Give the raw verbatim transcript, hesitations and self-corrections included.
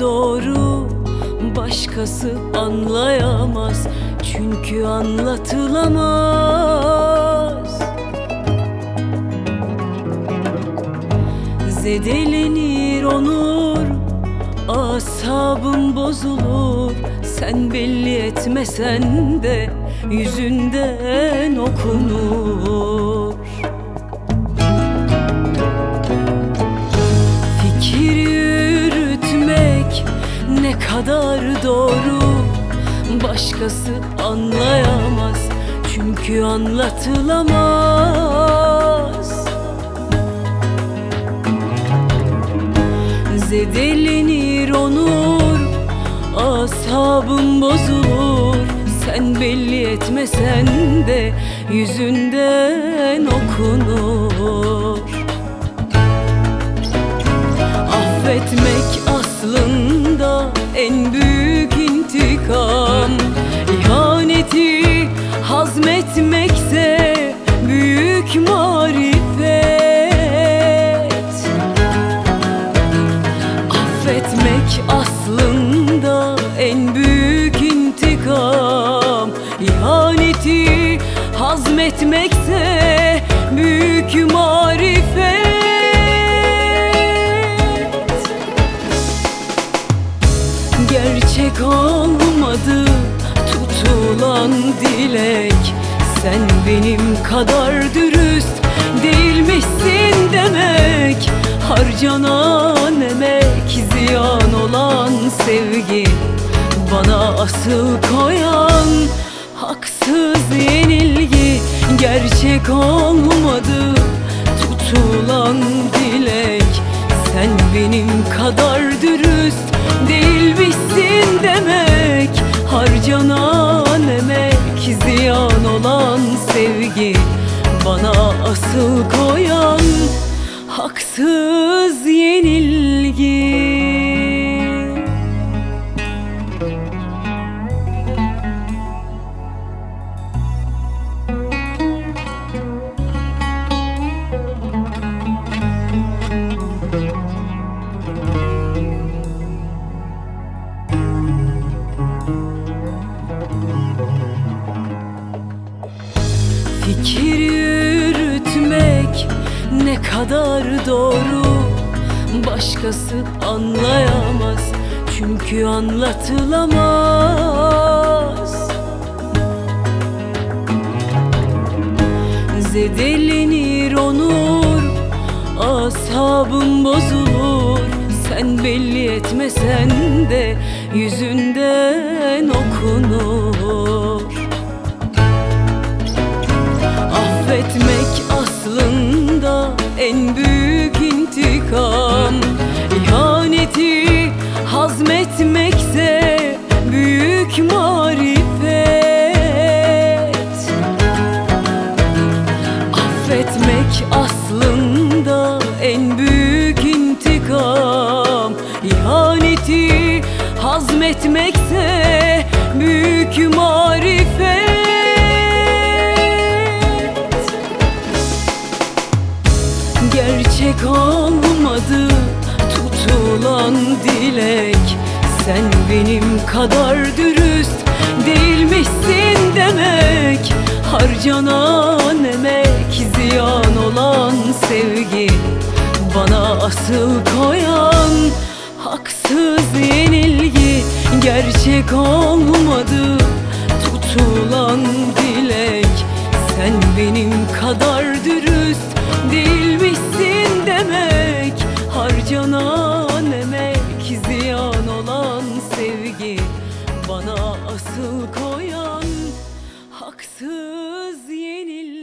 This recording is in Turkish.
doğru başkası anlayamaz, çünkü anlatılamaz. Zedelenir onur, asabım bozulur. Sen belli etmesen de yüzünden okunur. Fikir yürütmek ne kadar doğru başkası anlayamaz, çünkü anlatılamaz. Zedelenir onur, asabım bozulur. Sen belli etmesen de yüzünden okunur. Affetmek aslında en büyük intikam. İhaneti hazmetmekse büyük marifet. Affetmek aslında en büyük intikam. İhaneti hazmetmekse büyük marifet. Gerçek olmadı tutulan dilek. Sen benim kadar dürüst değilmişsin demek. Harcanan emek, ziyan olan sevgi, bana asıl koyan haksız yenilgi. Gerçek olmadı tutulan dilek. Sen benim kadar dürüst değilmişsin demek. Harcanan emek, ziyan olan sevgi, bana asıl koyan haksız yenilgi. Fikir yürütmek ne kadar doğru başkası anlayamaz, çünkü anlatılamaz. Zedelenir onur, asabım bozulur. Sen belli etmesen de yüzünden okunur. Affetmek aslında en büyük intikam. İhaneti hazmetmekse büyük marifet. Affetmek aslında en büyük intikam. İhaneti hazmetmekse büyük marifet. Gerçek olmadı tutulan dilek. Sen benim kadar dürüst değilmişsin demek. Harcanan emek, ziyan olan sevgi, bana asıl koyan haksız yenilgi. Gerçek olmadı tutulan dilek. Sen benim kadar dürüst değilmişsin demek. Harcanan emek, ziyan olan sevgi, bana asıl koyan haksız yenilgi.